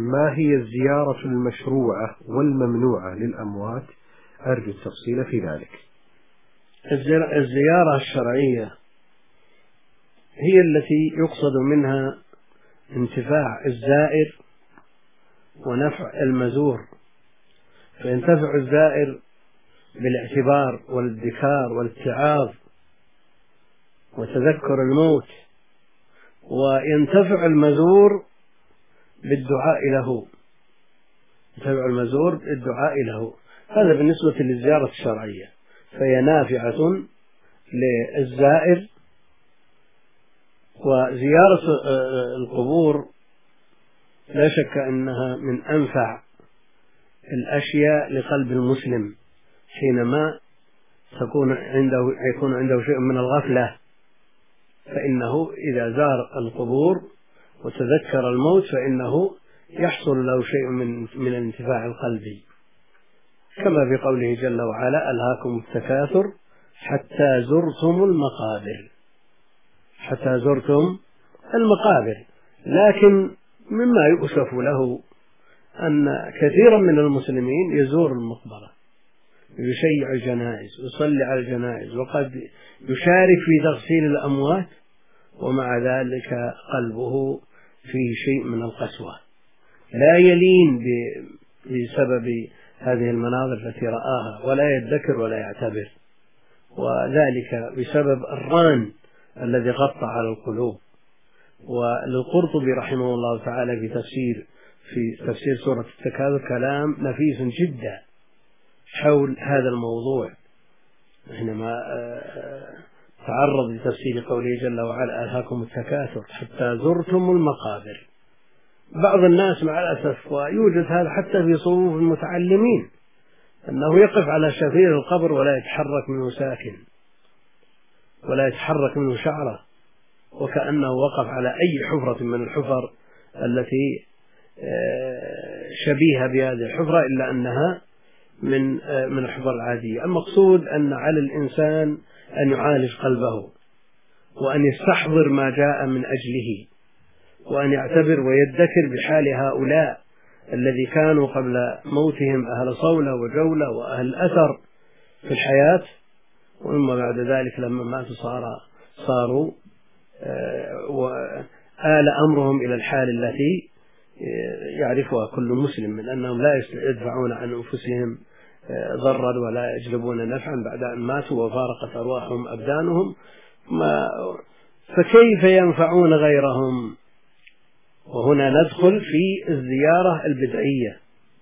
ما هي الزيارة المشروعة والممنوعة للأموات؟ أرجو التفصيل في ذلك. الزيارة الشرعية هي التي يقصد منها انتفاع الزائر ونفع المزور، فينتفع الزائر بالاعتبار والادكار والاتعاظ وتذكر الموت، وينتفع المزور بالدعاء له، ينتفع المزور بالدعاء له. هذا بالنسبة للزيارة الشرعية، فهي نافعة للزائر. وزيارة القبور لا شك أنها من أنفع الأشياء لقلب المسلم حينما يكون عنده شيء من الغفلة، فإنه إذا زار القبور وتذكر الموت فإنه يحصل له شيء من الانتفاع القلبي، كما في قوله جل وعلا: ألهاكم التكاثر حتى زرتم المقابر، حتى زرتم المقابر. لكن مما يؤسف له أن كثيرا من المسلمين يزور المقبرة، يشيع الجنائز، يصلي على الجنائز، وقد يشارك في تغسيل الأموات، ومع ذلك قلبه فيه شيء من القسوة، لا يلين بسبب هذه المناظر التي رآها، ولا يذكر ولا يعتبر، وذلك بسبب الران الذي غطى على القلوب. وللقرطبي رحمه الله تعالى في تفسير سورة التكاثر كلام نفيس جدا حول هذا الموضوع، حينما تعرض لتفسير قوله جل وعلا: ألهاكم التكاثر حتى زرتم المقابر. بعض الناس مع الأسف، ويوجد هذا حتى في صفوف المتعلمين، أنه يقف على شفير القبر ولا يتحرك منه ساكن، ولا يتحرك منه شعرة، وكأنه وقف على أي حفرة من الحفر التي شبيهة بهذه الحفرة، إلا أنها من الحفر العادية. المقصود أن على الإنسان أن يعالج قلبه، وأن يستحضر ما جاء من أجله، وأن يعتبر ويذكر بحال هؤلاء الذي كانوا قبل موتهم أهل صولة وجولة وأهل أثر في الحياة، وإما بعد ذلك لما ماتوا صاروا وآل أمرهم إلى الحال التي يعرفها كل مسلم، من أنهم لا يدفعون عن أنفسهم ضرا ولا يجلبون نفعا بعد أن ماتوا وفارقت أرواحهم أبدانهم، فكيف ينفعون غيرهم؟ وهنا ندخل في الزيارة البدعية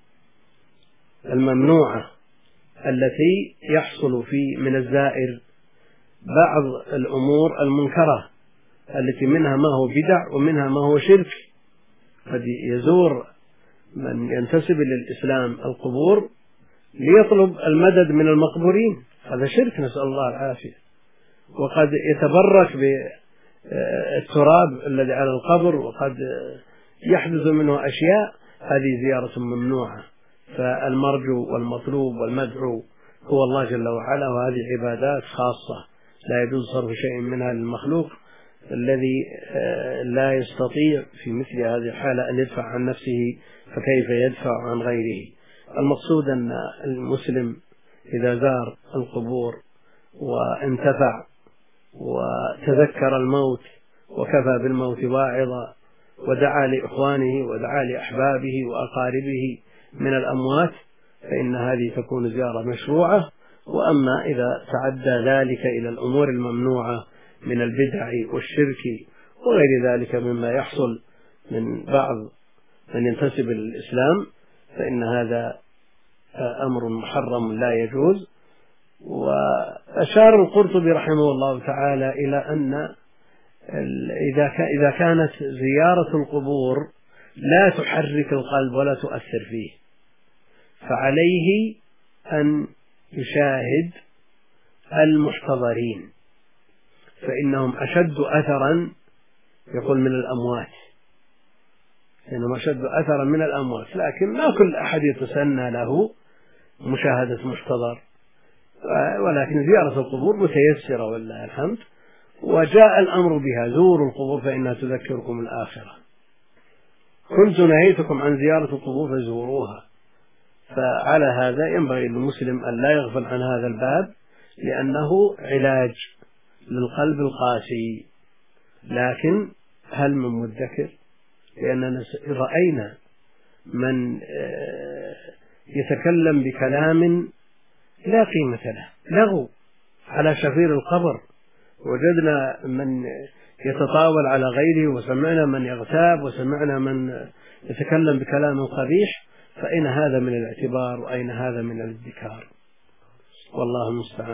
الممنوعة التي يحصل من الزائر بعض الأمور المنكرة التي منها ما هو بدع ومنها ما هو شرك. قد يزور من ينتسب للإسلام القبور ليطلب المدد من المقبورين، هذا شرك، نسأل الله العافية. وقد يتبرك بالتراب الذي على القبر، وقد يحدث منه أشياء، هذه زيارة ممنوعة. فالمرجو والمطلوب والمدعو هو الله جل وعلا، وهذه عبادات خاصة لا يجوز صرف شيء منها للمخلوق الذي لا يستطيع في مثل هذه الحالة أن يدفع عن نفسه، فكيف يدفع عن غيره؟ المقصود أن المسلم إذا زار القبور وانتفع وتذكر الموت وكفى بالموت واعظا، ودعا لإخوانه ودعا لأحبابه وأقاربه من الأموات، فإن هذه تكون زيارة مشروعة. وأما إذا تعدى ذلك إلى الأمور الممنوعة من البدع والشرك وغير ذلك مما يحصل من بعض من ينتسب للإسلام، فإن هذا أمر محرم لا يجوز. وأشار القرطبي رحمه الله تعالى إلى أن إذا كانت زيارة القبور لا تحرك القلب ولا تؤثر فيه، فعليه أن يشاهد المحتضرين، فإنهم أشد أثرا، يقول، من الأموات، فإنهم أشد أثرا من الأموات. لكن ما كل أحد يتسنى له مشاهدة محتضر، ولكن زيارة القبور متيسرة والله الحمد، وجاء الأمر بها: زوروا القبور فإنها تذكركم الآخرة. كنت نهيتكم عن زيارة القبور فزوروها. فعلى هذا ينبغي للمسلم أن لا يغفل عن هذا الباب، لأنه علاج للقلب القاسي. لكن هل من مدكر؟ لأننا رأينا من يتكلم بكلام لا قيمة له، لغو على شفير القبر، وجدنا من يتطاول على غيره، وسمعنا من يغتاب، وسمعنا من يتكلم بكلام قبيح. فأين هذا من الاعتبار، وأين هذا من الادكار؟ والله المستعان.